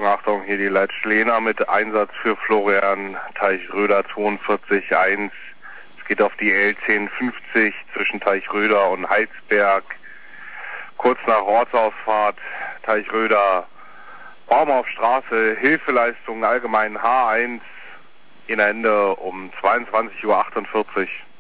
Achtung, hier die Leitstelle mit Einsatz für Florian, Teichröder 42.1. Es geht auf die L1050 zwischen Teichröder und Heilsberg. Kurz nach Ortsausfahrt, Teichröder, Baumaufstraße, Hilfeleistung allgemein H1, in Ende um 22:48 Uhr.